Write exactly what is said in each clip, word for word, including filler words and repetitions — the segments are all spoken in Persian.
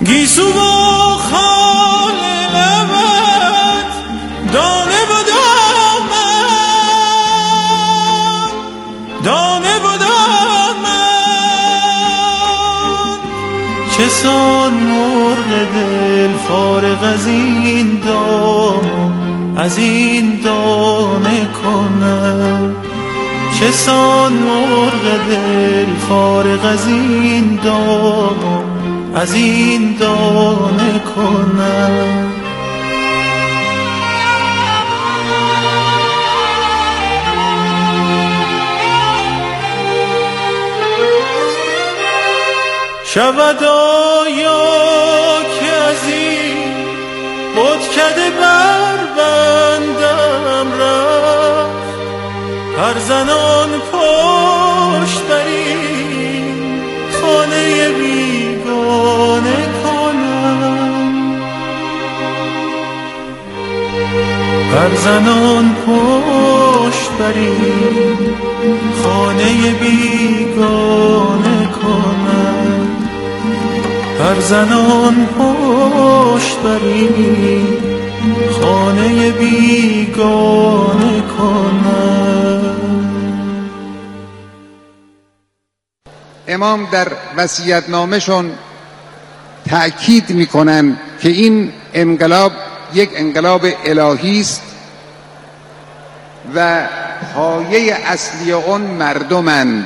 گیسو و خال لبت دانه و دامن دانه و دامن چه سان مرغ دل فارغ از این دام از این دانه کنم چه سان مرغ دل فارغ از این دام از این دانه کنم شود آیا که از این بتکده بربندم رفت هر زنان پشت بر این خانه بیگانه کنم هر زنان پشت بر این خانه بیگانه کنم هر زنان پشت بر این خانه بیگانه کنم. امام در وصیت‌نامه‌شون تأکید می‌کنن که این انقلاب یک انقلاب الهی است و پایه اصلی آن مردمند،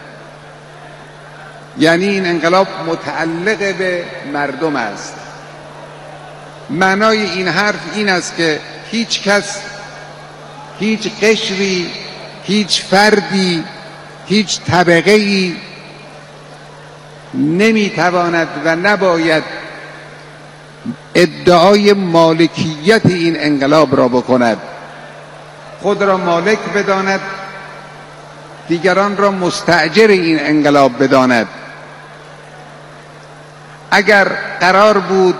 یعنی این انقلاب متعلق به مردم است. معنای این حرف این است که هیچ کس، هیچ قشری، هیچ فردی، هیچ طبقه‌ای نمیتواند و نباید ادعای مالکیت این انقلاب را بکند، خود را مالک بداند، دیگران را مستأجر این انقلاب بداند. اگر قرار بود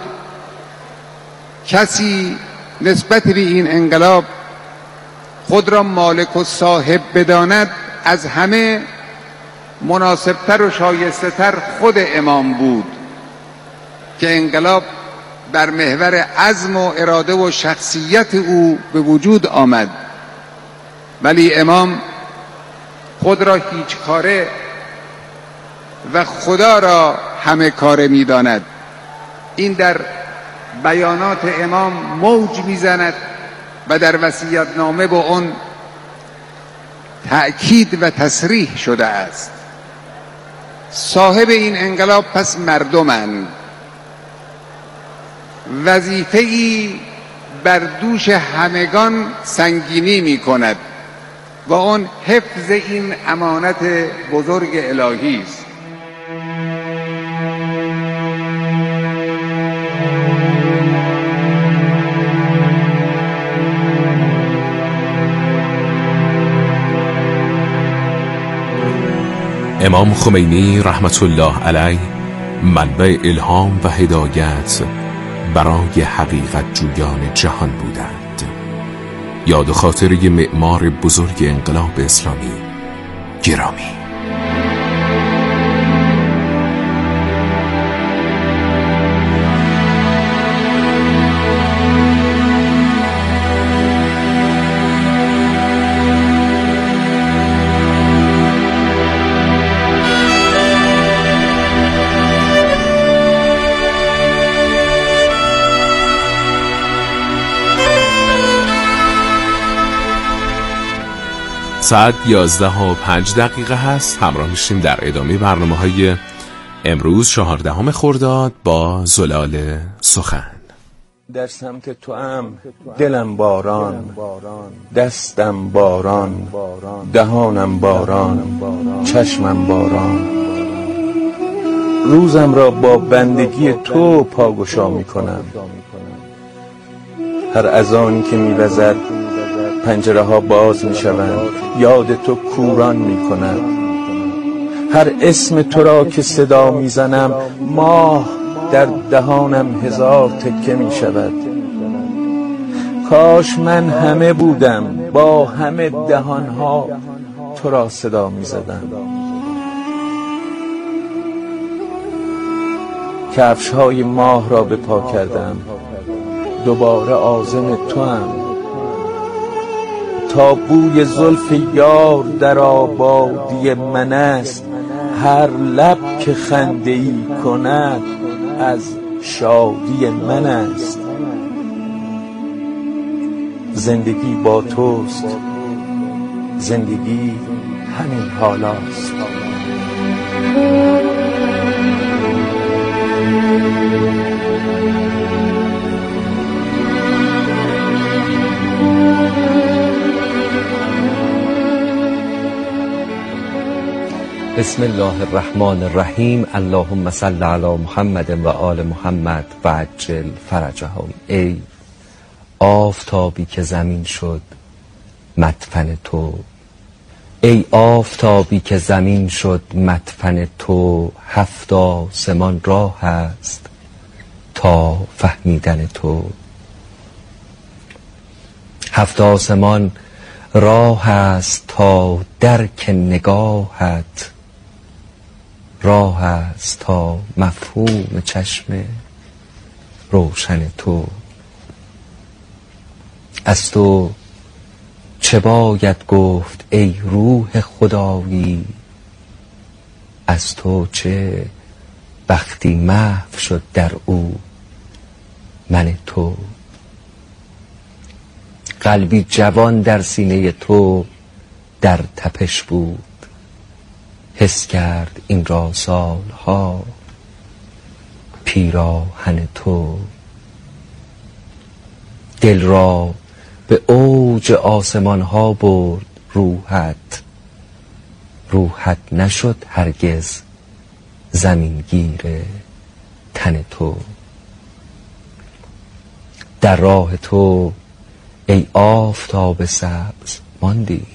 کسی نسبت به این انقلاب خود را مالک و صاحب بداند، از همه مناسبتر و شایسته خود امام بود که انقلاب بر محور عزم و اراده و شخصیت او به وجود آمد، ولی امام خود را هیچ کاره و خدا را همه کاره می داند. این در بیانات امام موج می زند و در وصیت‌نامه با آن تأکید و تصریح شده است. صاحب این انقلاب پس مردمند. وظیفه‌ای بر دوش همگان سنگینی می کند و آن حفظ این امانت بزرگ الهی است. امام خمینی رحمت الله علیه منبع الهام و هدایت برای حقیقت جویان جهان بودند. یاد و خاطره معمار بزرگ انقلاب اسلامی گرامی. ساعت یازده و پنج دقیقه هست. همراه میشیم در ادامه برنامه های امروز چهاردهم خرداد با زلال سخن. در سمت تو ام دلم باران، دستم باران، دهانم باران، چشمم باران. روزم را با بندگی تو پاگشا میکنم. هر اذانی که میوزد پنجره ها باز می شوند، یاد تو کوران می کند. هر اسم تو را که صدا می زنم، ماه در دهانم هزار تکه می شود. کاش من همه بودم، با همه دهان ها تو را صدا می زدم. کفش های ماه را به پا کردم، دوباره عازم تو هم. تا بوی زلف یار در آبادی من است، هر لب که خنده ای کند از شادی من است. زندگی با توست، زندگی همین حالاست. بسم الله الرحمن الرحیم. اللهم صل علی محمد و آل محمد و عجل فرجهم. ای آفتابی که زمین شد مدفن تو، ای آفتابی که زمین شد مدفن تو، هفت آسمان راه است تا فهمیدن تو. هفت آسمان راه است تا درک نگاهت، راه است تا مفهوم چشم روشن تو. از تو چه باید گفت ای روح خدایی، از تو چه بختی محو شد در او من تو. قلبی جوان در سینه تو در تپش بود، حس کرد این را سالها پیراهن تو. دل را به اوج آسمان ها برد روحت، روحت نشد هرگز زمینگیر تن تو. در راه تو ای آفتاب سبز ماندی،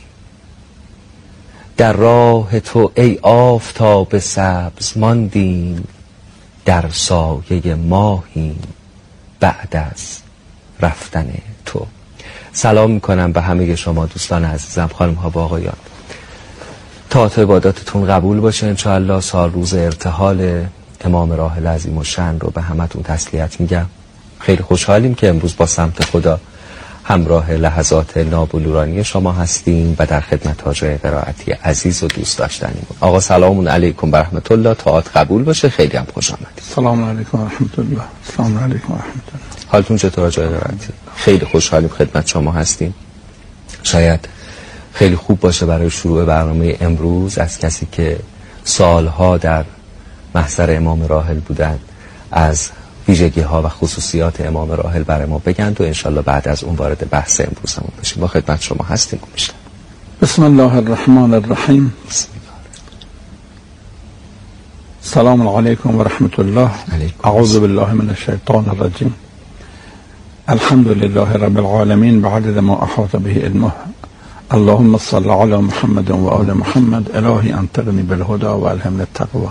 در راه تو ای آفتاب سبز ماندیم، در سایه ماهیم بعد از رفتن تو. سلام میکنم به همه شما دوستان عزیزم، خانم ها و آقایان. طاعت عباداتتون قبول باشه انشاءالله. سال روز ارتحال امام راحل عظیم الشأن رو به همتون تسلیت میگم. خیلی خوشحالیم که امروز با سمت خدا همراه لحظات نابلورانی شما هستیم و در خدمت حاجی قرائتی عزیز و دوست داشتنیم. آقا سلام علیکم و رحمت الله. طاعت قبول باشه. خیلی هم خوش آمدید. سلام علیکم و رحمت الله. سلام علیکم و رحمت الله. حالتون چطور حاجی قرائتی؟ خیلی خوشحالیم خدمت شما هستیم. شاید خیلی خوب باشه برای شروع برنامه امروز از کسی که سالها در محضر امام راحل بودن از ویژگی ها و خصوصیات امام راحل برای ما بگند و انشالله بعد از اون وارد بحث امروزمون بشیم. با خدمت شما هستیم. میشتم. بسم الله الرحمن الرحیم. بسم الله. سلام علیکم و رحمت الله. اعوذ بالله من الشیطان الرجیم. الحمد لله رب العالمین بعدد ما احاط به علمه. اللهم صل علی محمد و آل محمد. الهی انطقنی بالهدى و الهمنی التقوی.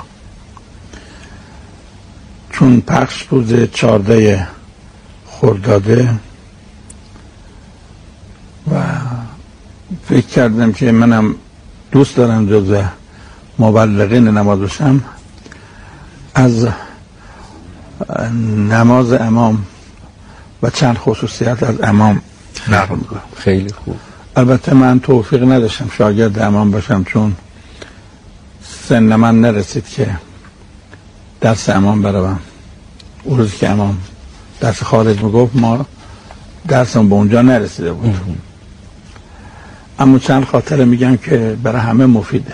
چون پخش روز چهارده خرداده و فکر کردم که منم دوست دارم جز مبلغین نماز باشم، از نماز امام و چند خصوصیت از امام نقل میکنم. خیلی خوب. البته من توفیق نداشتم شاگرد امام باشم، چون سن من نرسید که درس امام بروم. اون روز که امام درس خارج میگفت ما درسم به اونجا نرسیده بود. اما چند خاطره میگم که برای همه مفیده.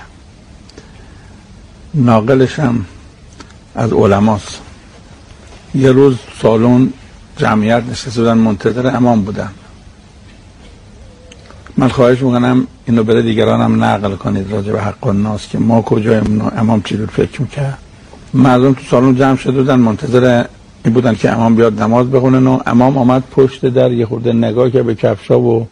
ناقلشم از علماست. یه روز سالن جمعیت نشسته بودن منتظر امام بودن. من خواهش میکنم اینو برای دیگرانم نقل کنید راجع به حق الناس که ما کجاییم، امام چی دور فکر میکرد. مردم تو سالن جمع شده بودن منتظر این بودن که امام بیاد نماز بخونه و امام آمد پشت در یه خورده نگاه که به کفشا و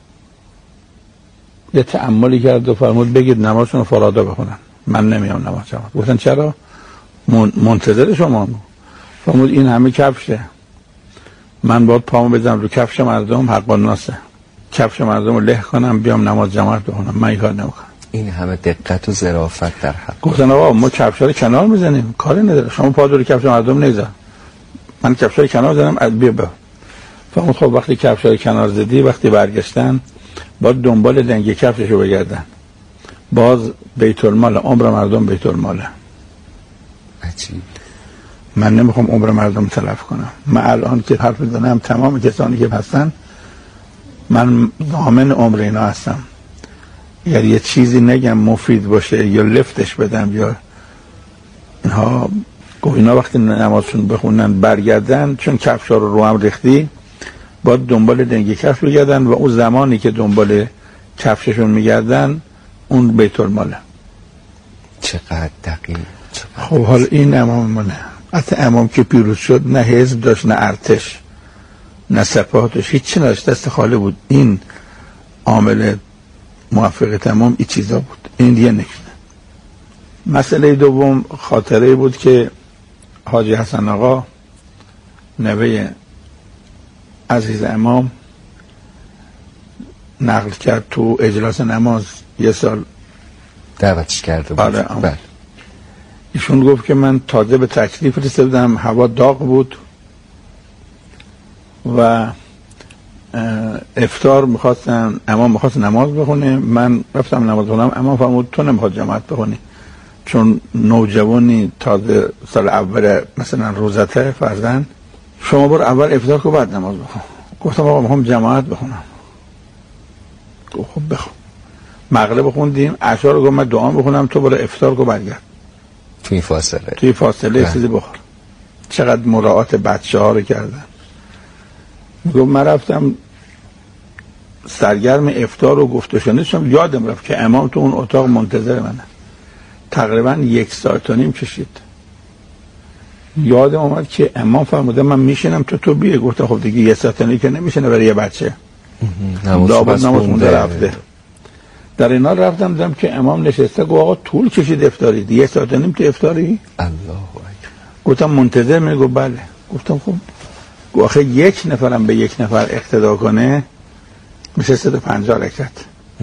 یه تأملی کرد و فرمود بگید نمازشون رو فرادا بخونن، من نمیام نماز جماعت. گفتن چرا؟ منتظر شما. فرمود این همه کفشه، من باید پامو بزنم رو کفش مردم، حق الناسه، کفش مردم رو له کنم بیام نماز جماعت بخونم، من این کار نمیکنم. این همه دقت و ظرافت در حق. گفتن آقا ما کفشا رو کنار میزنیم، کاری نداره، شما پادر کفش مردم نمیزن. من کفشا رو کنار زدم، از بیا به فهمت. خب وقتی کفشا رو کنار زدی، وقتی برگشتن باید دنبال دنگ کفششو بگردن، باز بیت المال، عمر مردم بیت الماله. عجیب. من نمیخوام عمر مردم تلف کنم. من الان که حرف میزنم تمام کسانی که هستن من ضامن عمر اینا هستم. یعنی یه چیزی نگم مفید باشه یا لفتش بدم یا اینها گفت اینا وقتی نمازشون بخونن برگردن، چون کفشا رو رو هم ریختی، باید دنبال دنگ کفش بگردن و اون زمانی که دنبال کفششون میگردن اون بیت الماله. چقدر دقیق. چقدر خب حالا این امام منه. حتی امام که پیروز شد نه حزب داشت، نه ارتش، نه سپاه داشت، هیچی نداشت، دست خالی بود. این عامل موفقیت امام این چیزا بود. این دیگه نکته. مسئله دوم خاطره بود که حاجی حسن آقا نوه عزیز امام نقل کرد تو اجلاس نماز یه سال دعوتش کرده بود. آره. بله. ایشون گفت که من تازه به تکلیف رسیدم، هوا داغ بود و افطار میخواستن، امام میخواست نماز بخونه، من رفتم نماز بخونم، امام فرمود تو نمیخواد جماعت بخونی چون نوجوانی تازه سال اول مثلا روزته فرزند، شما برو اول افطار کن بعد نماز بخون. گفتم آقا میخوام جماعت بخونم. گفت خب بخون. مغرب بخوندیم، عشا رو گفت من دعا بخونم، تو برو افطار کن برگرد. توی فاصله توی فاصله چیزی بخور. چقدر مراعات بچه ها رو کردن. میگم من رفتم سرگرم افطار و گفت و شنید شدم، یادم رفت که امام تو اون اتاق منتظر منه. تقریبا یک ساعت و نیم کشید. یادم اومد که امام فرموده من میشینم تو تو بیه. گفتم خب دیگه یه ساعت و نیم که نمیشینه برای یه بچه. لابد نماز خونده رفته. در اینا رفتم دیدم که امام نشسته. گفت آقا طول کشید افطاری، یه ساعت و نیم تو افطاری؟ الله اکبر. گفتم منتظر می؟ گفت بله. گفتم خب آخه یک نفرم به یک نفر اقتدا کنه میشه صد و پنجاه رکعت.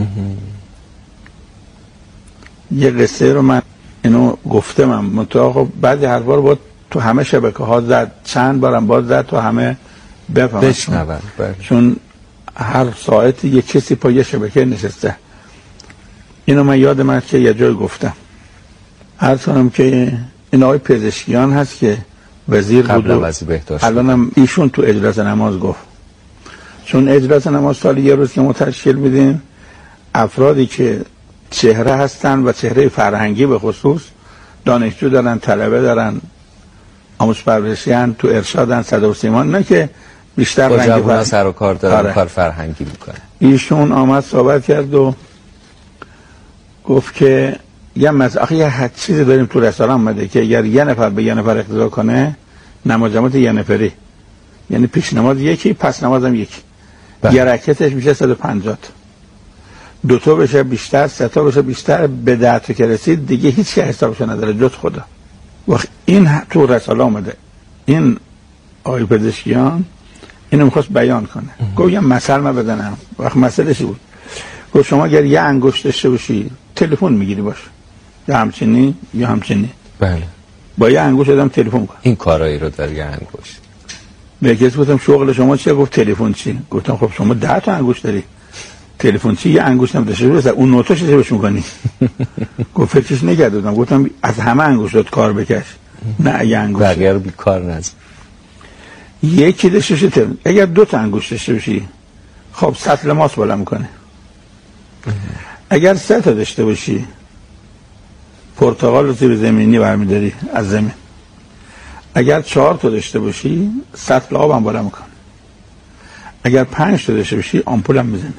یه قصه رو من اینو گفتم، منتها خب بعضی حرفا رو باید تو همه شبکه ها زد، چند بارم باید زد تو همه بفهمن، چون هر ساعتی یک کسی پا یه شبکه نشسته. اینو من یاد من که یه جای گفتم. عرض کنم که این آقای پزشکیان هست که وزیر بود و الانم ایشون تو اجلاس نماز گفت، چون اجلاس نماز سال یه روز که ما تشکیل میدیم، افرادی که چهره هستن و چهره فرهنگی به خصوص، دانشجو دارن، طلبه دارن، آموزش پرورشی هن، تو ارشادن، صدا و سیما، نه که بیشتر با جوونا سر و کار دارن. آره. کار فرهنگی میکنه. ایشون آمد صحبت کرد و گفت که یه مسئله یه حد چیزی داریم تو رسانه اومده که اگر یه نفر به یه نفر اقتدا کنه نماز جماعت یه نفری، یعنی پیش نماز یکی پس نماز هم یکی، یه رکعتش میشه صد و پنجاه، دو تا بشه بیشتر، سه تا بشه بیشتر، به ده تا که رسید دیگه هیچ که حسابش نداره جز خدا. وقت این تو رساله اومده. این آقای پزشکیان اینو میخواست بیان کنه. گفت یه مثل من بزنم. وقت مسئله چی بود؟ گفت شما اگر یه انگشت داشته باشی تلفن میگیری باش، یا همچنین یا همچنین. بله. با یه انگشت آدم تلفن کن. این کارایی رو در یه انگشت. به کسی گفتم شغل شما چیه؟ گفت تلفن چی؟ گفتم خب شما ده تا انگشت داری، تلفن چی؟ یه انگشت هم داشته باشه، اون نوتاش چه بهش می‌کنی؟ گفت فکرش نکردم. گفتم از همه انگشتات کار بکش، نه یه انگشت بقیه رو بیکار نذار. یکی داشته باشه، اگر دو تا انگشت داشته باشی خب سطل ماس بالا میکنه. اگر سه تا داشته باشی پرتقال رو زیر زمینی برمیداری از زمین. اگر چهار تا داشته باشی سطل آب هم بالا میکنه. اگر پنج تا داشته باشی آمپول هم میزنی.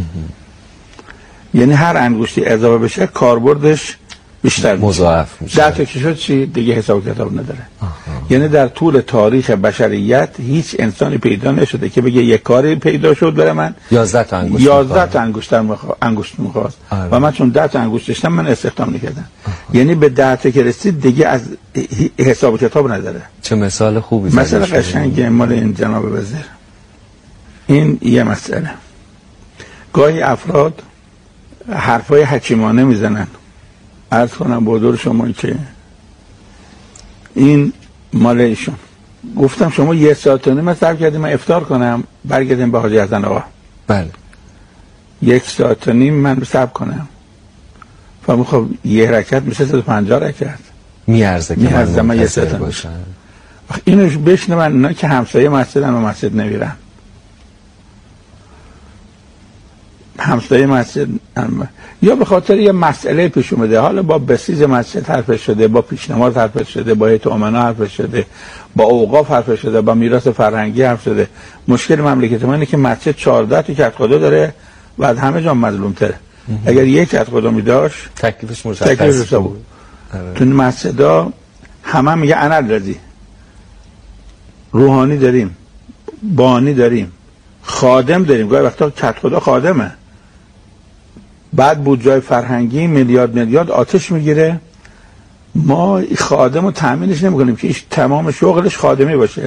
یعنی هر انگشتی اضافه بشه کاربردش بیشتر مضاعف میشه. ده تا که شد چی دیگه حساب کتاب نداره. آها. یعنی در طول تاریخ بشریت هیچ انسانی پیدا نشده که بگه یک کاری پیدا شد برای من یازده تا انگشت یازده تا انگشتر مخوا... انگشت می‌خواست و من چون ده تا انگشت داشتم من استخدام نکردم. یعنی به ده تا که رسید دیگه از حساب کتاب نداره. چه مثال خوبی زدی. مثلا قشنگه مال این جناب وزیر. این یه مسئله. گاهی افراد حرفای حکیمانه میزنن. عرض کنم با حضور شما که این مال ایشون. گفتم شما یه ساعت و نیم من صبر کردیم من افطار کنم برگردیم به حاجی حسن آقا. بله. یک ساعت و نیم من صبر کنم. فهم خب یه رکعت میشه صد و پنجاه رکعت. میارزه که میارزه من یه ساعت باشم. اینو بشنون اینا که همسایه مسجدن و مسجد نمیرن. همسایه مسجد یا به خاطر یه مسئله پیش اومده، حالا با بسیج مسجد حرف شده، با پیشنماز حرف شده، با هیئت امنا حرف شده، با اوقاف حرف شده، با میراث فرهنگی حرف شده. مشکل مملکت ما اینه که مسجد چهارده تا کدخدا داره و از همه جا مظلوم تره. اگر یک کدخدا می داشت تکلیفش مشخص بود. تو مسجدها همه میگه انا الذی، روحانی داریم، بانی داریم، خادم داریم، گاهی وقتا کدخدا خادمه. بعد بود جای فرهنگی میلیارد میلیارد آتش میگیره، ما خادم رو تأمینش نمیکنیم که ایش تمام شغلش خادمی باشه.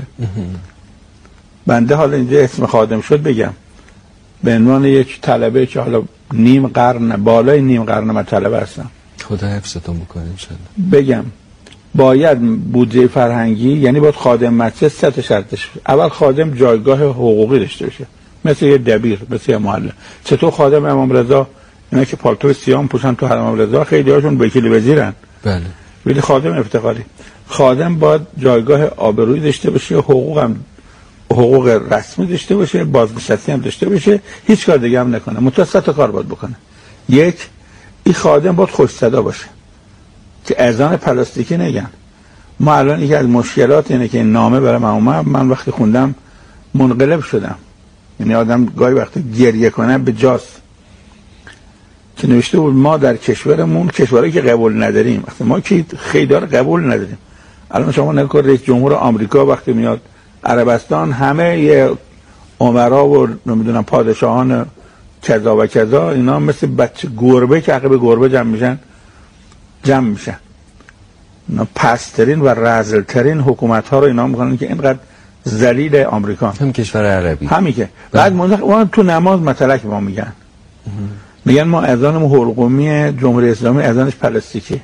بنده حالا اینجا اسم خادم شد بگم، به عنوان یک طلبه که حالا نیم قرن بالای نیم قرن من طلبه هستم، خدا حفظتون بکنه انشالله، بگم باید بودجه فرهنگی، یعنی باید خادم مسجد سه تا شرطش. اول خادم جایگاه حقوقی داشته باشه، مثل یه دبیر، مثل یه معلم. چطور خادم امام رضا، اینا که پالتو سیام پوشن تو حرم امام رضا خیلی هاشون وکیل وزیرن، بله، ولی خادم افتخاری. خادم باید جایگاه آبرویی داشته باشه، حقوق هم حقوق رسمی داشته باشه، بازنشسته هم داشته باشه، هیچ کار دیگه هم نکنه، متوسط کار باید بکنه. یک، این خادم باید خوش صدا باشه که اذان پلاستیکی نگن. ما الان یکی از مشکلات اینه که این نامه برای من اومد، من وقتی خوندم منقلب شدم. یعنی آدم گاهی وقتی گریه کنه به جاست که نوشته بود ما در کشورمون، کشورهایی که قبول نداریم، وقتی ما که خیلی داره قبول نداریم. الان شما نگاه رئیس جمهور آمریکا وقتی میاد عربستان، همه یه امرا و نمیدونم پادشاهان کذا و کذا، اینا مثل بچه گربه که عقب گربه جمع میشن جمع میشن. اینا پسترین و رذلترین حکومت ها رو اینا میکنن که اینقدر ذلیل آمریکا، هم کشور عربی همین که بعد منطقه تو نماز مطلق ما میگن میگن ما اذانمون حلقومی، جمهوری اسلامی اذانش پلاستیکی،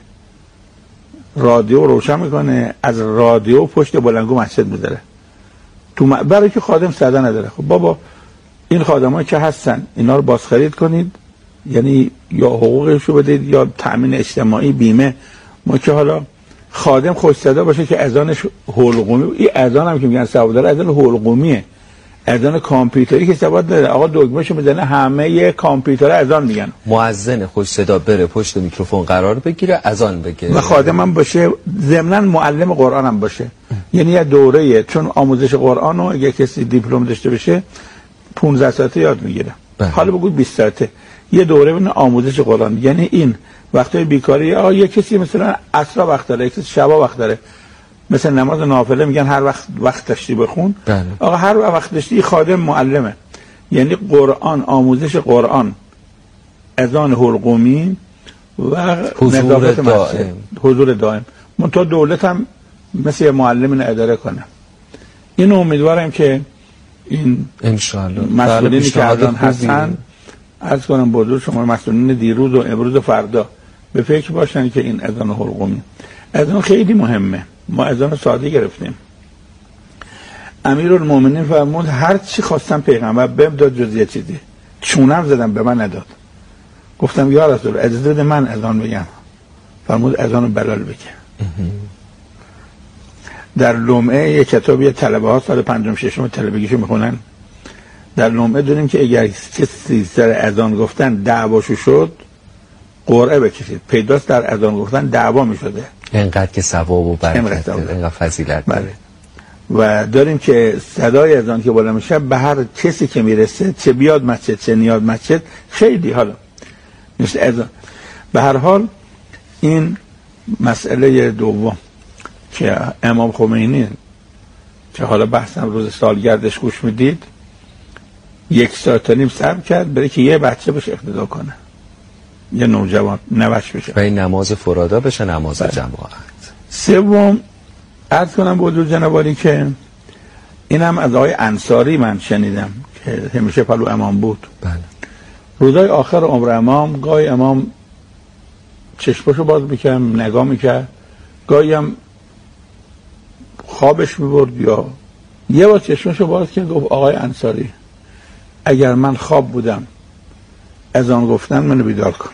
رادیو روشن میکنه، از رادیو پشت بلندگو مسجد میذاره تو م... برای که خادم صدا نداره. خب بابا این خادمایی که هستن اینا رو بازخرید کنید، یعنی یا حقوقشو بدید یا تامین اجتماعی، بیمه. ما که حالا خادم خوش صدا باشه که اذانش حلقومی، این اذان هم که میگن ثواب داره، اذان حلقومیه، اذان کامپیوتری که ثواب داره. آقا دکمهشو میزنه همه ی کامپیوتر اذان میگن. مؤذن خوش صدا بره پشت میکروفون قرار بگیره، اذان بگه، و خادم هم باشه، ضمناً معلم قرآن هم باشه. یعنی یه دوره، چون آموزش قرآن رو اگه کسی دیپلم داشته باشه پانزده ساعته یاد میگیره، حالا بگو بیست ساعته یه دوره بین آموزش قرآن. یعنی این وقتای بیکاری، آقا یه کسی مثلا عصر وقت داره، یک کسی شب وقت داره، مثلا نماز نافله میگن هر وقت وقت داشتی بخون. بله. آقا هر وقت داشتی خادم معلمه. یعنی قرآن، آموزش قرآن، اذان حلقومی و حضور دائم، حضور دائم. منتها دولت هم مثل معلم اینو اداره کنه. اینو امیدوارم که این انشاءالله مسئولینی که الان هستن، عرض کنم به حضور شما، مسئولین دیروز و امروز و فردا به فکر باشن که این اذان حلقومی، اذان خیلی مهمه. ما اذان ساده گرفتیم، امیرالمومنین فرمود هر چی خواستم پیغمبر بهم داد جز یه چیزی، چونم زدم به من نداد. گفتم یا رسول اجازه بده من اذان بگم. فرمود اذان بلال بگه. در لمعه یک کتابی طلبه ها سال پنجم ششم طلبگیشو میخونن، در لمعه دونیم که اگر کسی سر اذان گفتن دعواشو شد قرعه بکشید، پیداست در اذان گفتن دعوا میشده، اینقدر که ثواب و برکت داره، اینقدر فضیلت داره. و داریم که صدای اذان که بالا میشه به هر کسی که میرسه، چه بیاد مسجد چه نیاد مسجد، خیلی حالا مثل اذان. به هر حال این مسئله دوم که امام خمینی که حالا بحثم روز سالگردش گوش میدید، یک ساعت و نیم صبر کرد برای که یه بچه بشه اقتدا کنه، یه نوجوان نوش بشه و این نماز فرادا بشه نماز بله. جماعت. سوم عرض کنم به حضور جنابالی که اینم از آقای انصاری من شنیدم که همیشه پلو امام بود. بله. روزای آخر عمر امام گاهی امام چشمشو باز میکرد نگاه میکرد، گاهی هم خوابش میبرد، یا یه بار چشمشو باز کرد گفت آقای انصاری اگر من خواب بودم از آن گفتن منو بیدار کن.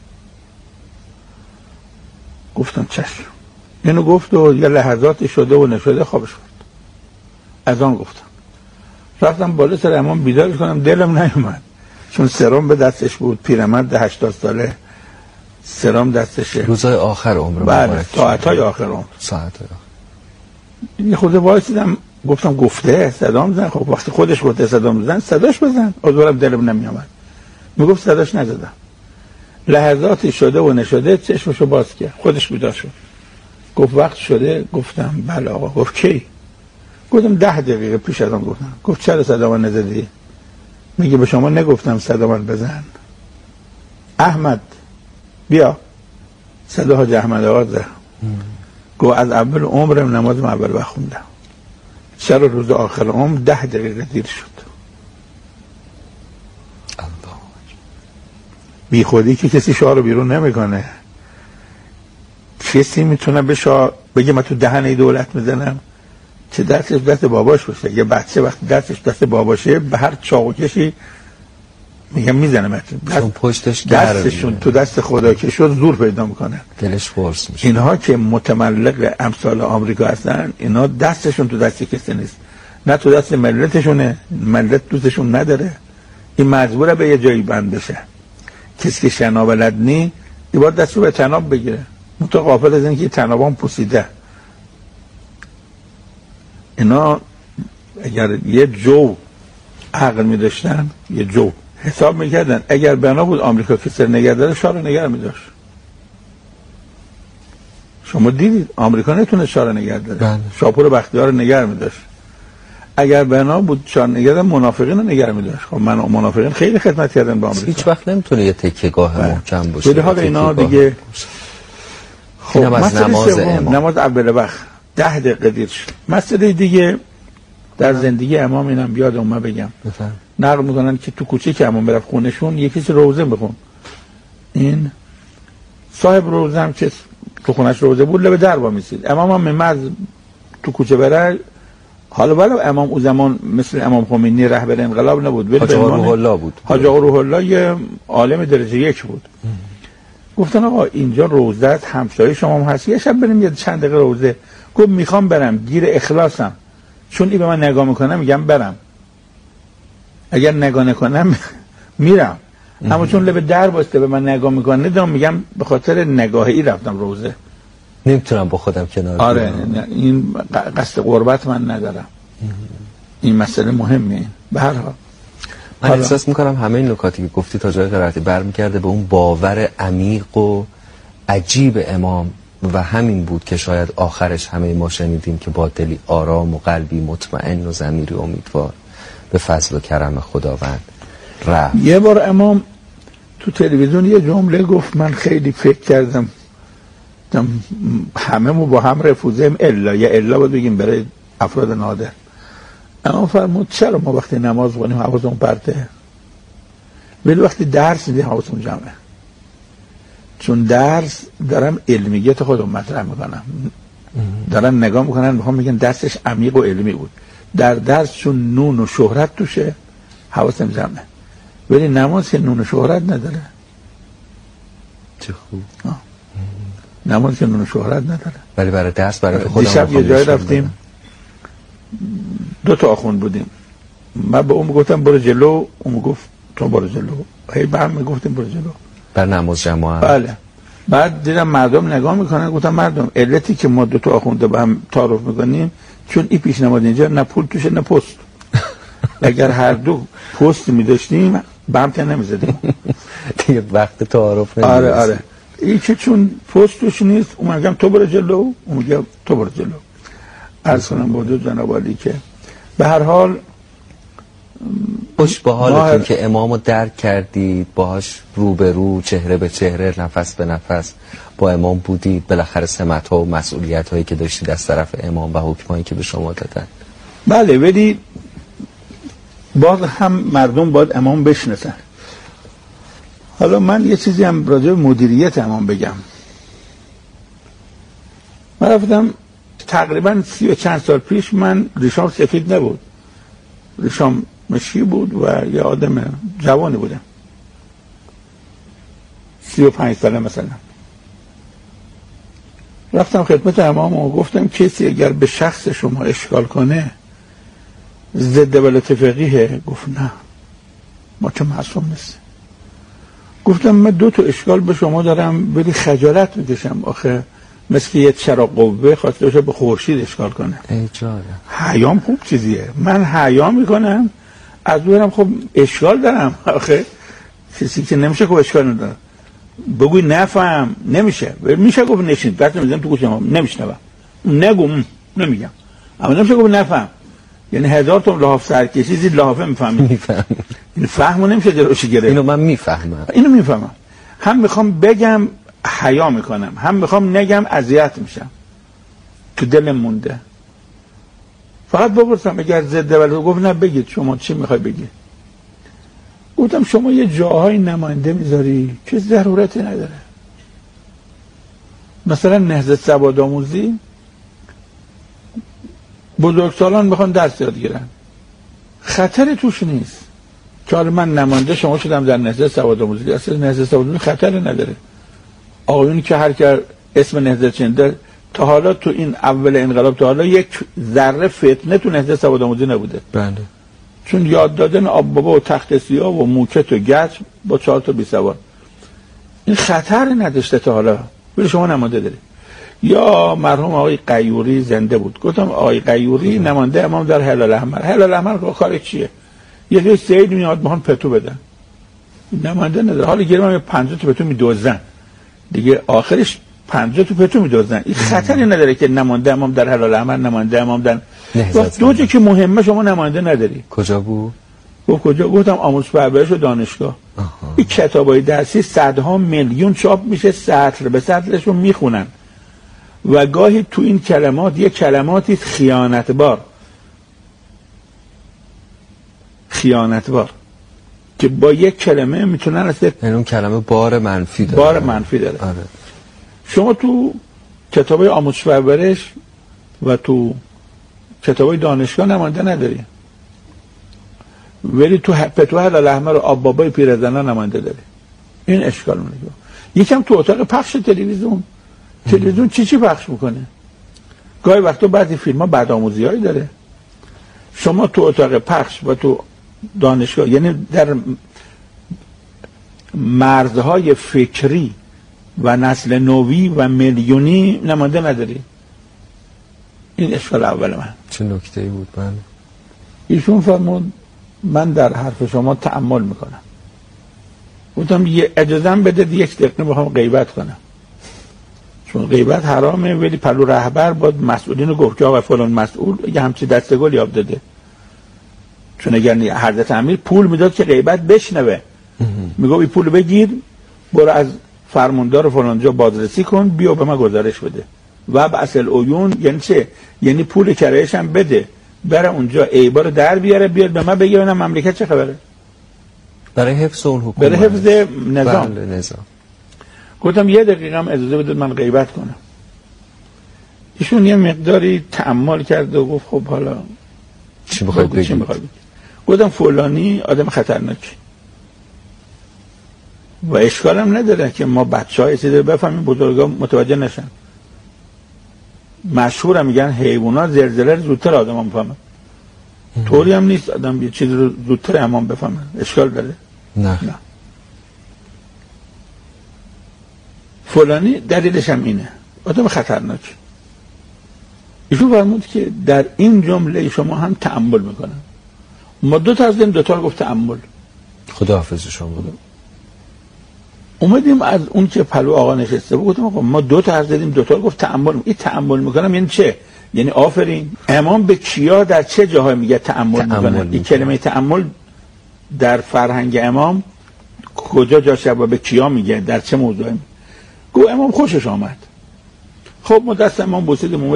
گفتم چشم. اینو گفت و یه لحظاتی شده و نشده خوابش برد. از آن گفتم. رفتم بالا سر امام بیدارش کنم، دلم نیومد چون سرم به دستش بود، پیرمرد هشتاد ساله سرم دستشه. روزای آخر عمر بله، ساعتهای آخر عمر. ساعتهای آخر. یه خود وایسیدم گفتم گفته صدا میزن. خب وقتی خودش گفته صدا میزن صداش بزن. اصلا دلم نمیامد. میگفت صداش نزدم. لحظاتی شده و نشده چشمشو باز کرد، خودش بیدار شد. گفت وقت شده. گفتم بله آقا. گفت کی؟ گفتم ده دقیقه پیش از آن گفتم. گفت چرا صدا من نزدی؟ میگه به شما نگفتم صدا من بزن؟ احمد بیا. صدا حاج احمد آقا زد. گفت از اول عمرم نمازم اول وقت خوندم، چرا روز آخر عمر ده دقیقه دیر شد؟ بی خودی که کسی شاه رو بیرون نمیکنه. کسی میتونه به شاه بگه من تو دهنه دولت میزنم چه دستش دست باباش باشه. یه بچه وقتی دستش دست باباشه به هر چاقو کشی میگم میزنم. چون پشتش دستشون تو دست خدا که شد زور پیدا میکنن، دلش قرص میشه. اینها که متملق امثال آمریکا هستن اینا دستشون تو دست کسی نیست، نه تو دست ملتشونه، ملت دوستشون نداره. این مجبوره به یه جایی بند بشه. کسی که شنا بلد نی این باید دستو به تناب بگیره. منطقه غافل از این که تنابان پوسیده. اینا اگر یه جو عقل می داشتن، یه جو حساب میکردن اگر بنا بود آمریکا کسی نگه داره شاه رو نگه می داشت. شما دیدید آمریکا نتونه شاه رو نگه داره. شاپور بختیار رو نگه می داشت. اگر بنا بود شاه نگه داره منافقین رو نگه می داشت. خب من منافقین خیلی خدمت کردن با آمریکا. هیچ وقت نمیتونه یه تکیه‌گاه محکم باشه. به حال اینا دیگه. خب نماز امام نماز اول وقت ده دقیقه دیر شد. مسئله دیگه در زندگی امام اینم بیاد اومه بگم بفهم. نقل میکنن که تو کوچه که امام برفت خونشون یکی کسی روزه بخون. این صاحب روزه هم که تو خونش روزه بود لب در با میسید. امام هم ممز تو کوچه بره. حالا ولی امام اون زمان مثل امام خمینی رهبر انقلاب نبود، حاج آقا روح الله بود. حاج آقا روح الله یه عالم درجه یک بود. ام. گفتن آقا اینجا روزه همسایه شما هم هست، یه شب بریم یه چند دقیقه روزه. گفت میخوام برم، گیر اخلاصم، چون این به من نگاه میکنه میگم برم، اگر نگاه نکنم میرم. اما چون لب در باسته به من نگاه میکنه ندام میگم به خاطر نگاهی رفتم روزه، نمیتونم با خودم کنار بیارم. آره این قصد قربت من ندارم. این مسئله مهمه. به هر حال من احساس میکنم همه این نکاتی که گفتی تا جای قرائتی برمیگرده به اون باور عمیق و عجیب امام و همین بود که شاید آخرش همه ما شنیدیم که با دلی آرام و قلبی مطمئن و ضمیری امیدوار به فضل و کرم خداوند رفت. یه بار امام تو تلویزیون یه جمله گفت من خیلی فکر کردم همه ما با هم رفوزیم الا یا الا باید بگیم برای افراد نادر. امام فرمود چرا ما وقتی نماز بخونیم حواسمون پرته، ولی وقتی درس میدیم حواسمون جمعه؟ چون درس دارم علمیت خودم مطرح میکنم، دارن نگاه میکنن میخوام میگن درسش عمیق و علمی بود. در درس چون نون و شهرت توشه حواسم جمعه، ولی نماز که نون و شهرت نداره. چه خوب. آه. نماز که نون و شهرت نداره، ولی برای درس برای خودم. دیشب یه جای رفتیم دو تا آخوند بودیم، من به اون میگفتم برو جلو، اون میگفت تو برو جلو، هی به هم میگفتیم برو جلو بر نماز جماعت. بله. بعد دیدم مردم نگاه میکنن، گفتم مردم علتی که ما دو تا آخونده به هم تعارف میکنیم چون این پیش نماز اینجا نه پول توشه نه پست. اگر هر دو پست میداشتیم به هم تن نمیزدیم دیگه وقت تعارف نمیشه. آره آره این که چون پست توش نیست اون میگم تو برو جلو، اون میگم تو برو جلو. عرض کنم با دو جناب عالی که به هر حال خوش به حالتون که امامو درک کردید، باهاش رو به رو، چهره به چهره، نفس به نفس با امام بودید، بالاخره سمت ها و مسئولیت هایی که داشتید از طرف امام و حکمایی که به شما دادن. بله، ولی باز هم مردم باید امام بشناسن. حالا من یه چیزی هم راجع به مدیریت امام بگم. من رفتم تقریبا سی و چند سال پیش، من ریشام سفید نبود، ریشام مشکی بود و یه آدم جوانی بودم، سی و پنج ساله مثلا. رفتم خدمت امام و گفتم کسی اگر به شخص شما اشکال کنه ضد ولایت فقیه؟ گفت نه، ما چه معصوم نیست. گفتم من دو تا اشکال به شما دارم ولی خجالت میکشم، آخه مثل یه چراغ قوه خواسته باشه به خورشید اشکال کنه. ایجاده. حیام خوب چیزیه، من حیا میکنم، از اونم خب اشکال دارم، آخه کسی که نمیشه خب اشکال نداره. بگوی نفهم نمیشه، میشه گفت نشین، بعد میذارم تو گوشم نمیشنوم، نگم نمیگم، اما نمیشه گفت نفهم. یعنی هزار تا لحاف سرکشی زیر لحافه میفهمی. میفهم. این فهمو نمیشه جلوش گرفت. اینو من میفهمم. اینو میفهمم. هم میخوام بگم حیا میکنم، هم میخوام نگم اذیت میشم، تو دلم مونده. فقط بپرسم اگر ضد ولی گفت نه بگید شما چی میخوای بگید. گفتم شما یه جاهای نماینده میذاری که ضرورتی نداره، مثلا نهضت سواد آموزی بزرگسالان میخوان درس یاد گیرن، خطر توش نیست. چون من نماینده شما شدم در نهضت سواد آموزی، اصلا نهضت سواد آموزی خطر نداره. آقایونی که هر که اسم نهضت چنده تا حالا تو این اول انقلاب تا حالا یک ذره فتنه تو نهضت سواد آموزی نبوده. بله. چون یاد دادن آب بابا و تخت سیاه و موکت و گچ با چهار تا بی سوار این خطر نداشته تا حالا، ولی شما نماینده داری. یا مرحوم آقای قیوری زنده بود، گفتم آقای قیوری نماینده امام در هلال احمر. هلال احمر کار چیه؟ یه جای سید میاد میخوان پتو بدن، نماینده نداره. حالا گیرم پنجاه تا پتو میدوزن دیگه، آخرش پنجاه تا پتو میدوزن. این خطری نداره که نماینده امام در هلال احمر، نماینده امام در دو جا که مهمه شما نماینده نداری. کجا بود؟ گفت کجا؟ گفتم آموزش پرورش و دانشگاه. آها. این کتابای درسی صدها میلیون چاپ میشه، سطر به سطرشون میخونن و گاهی تو این کلمات یه کلماتی خیانتبار خیانتبار که با یک کلمه میتونن اصلا یعنی اون کلمه بار منفی داره. بار منفی داره. آره. شما تو کتابای آموزش پرورش و تو کتابای دانشگاه نماینده نداری، ولی تو فتوح هلال احمر و آب بابای پیرزنا نماینده داری. این اشکال میگه. یکم تو اتاق پخش تلویزیون تلویزیون چی چی پخش میکنه؟ گاهی وقتا بعضی فیلم ها بدآموزی هایی داره. شما تو اتاق پخش و تو دانشگاه، یعنی در مرزهای فکری و نسل نوی و میلیونی نماینده نداری. این اشکال اول من. چه نکته‌ای بود؟ من ایشون فرمود من در حرف شما تأمل میکنم. گفتم یه اجازه بده یک دقیقه میخوام غیبت کنم، چون غیبت حرامه، ولی پلو رهبر باید مسئولین رو گفت که آقا فلان مسئول یه همچی دستگل یاب داده. چون اگر حضرت امیر پول میداد که غیبت بشنوه، میگو این پول بگیر برو از فرماندار فلان جا بازرسی کن بیا به ما گزارش بده. و اصل عیون یعنی چه؟ یعنی پول کرایش هم بده بره اونجا عیبا رو در بیاره بیاد به ما بگه ببینم مملکت چه خبره، برای حفظ اون حکومت، برای حفظ نظام. بله نظام. گفتم یه دقیقه هم اجازه بده من غیبت کنم. ایشون یه مقداری تأمل کرد و گفت خب حالا چی میخوای بگید؟ گفتم فلانی آدم خطرناکی و اشکال هم نداره که ما بچه های چیزی بفهمیم بزرگا متوجه نشن. مشهور هم میگن حیوانات زلزله رو زودتر آدم هم بفهمن، طوری هم نیست آدم یه چیزی رو زودتر امام بفهمن. اشکال داره؟ نه. نه. فلانی دلیلش هم اینه آدم خطرناک. ایشون فرمود که در این جمله شما هم تأمل میکنن. ما دو تا از این دو تا رو گفت تأمل. خداحافظ شما بود. اومدیم از اون که پلو آقا نشسته بود گفتم آقا ما دو تا عرض دادیم دو تا رو گفت تأمل. این تأمل میکنم یعنی چه؟ یعنی آفرین. امام به کیا در چه جاهای میگه تأمل میکنه؟ این کلمه تأمل در فرهنگ امام کجا جاش و به کیا میگه؟ در چه موضوعی؟ گفت امام خوشش آمد. خب ما دست امام بوسیدیم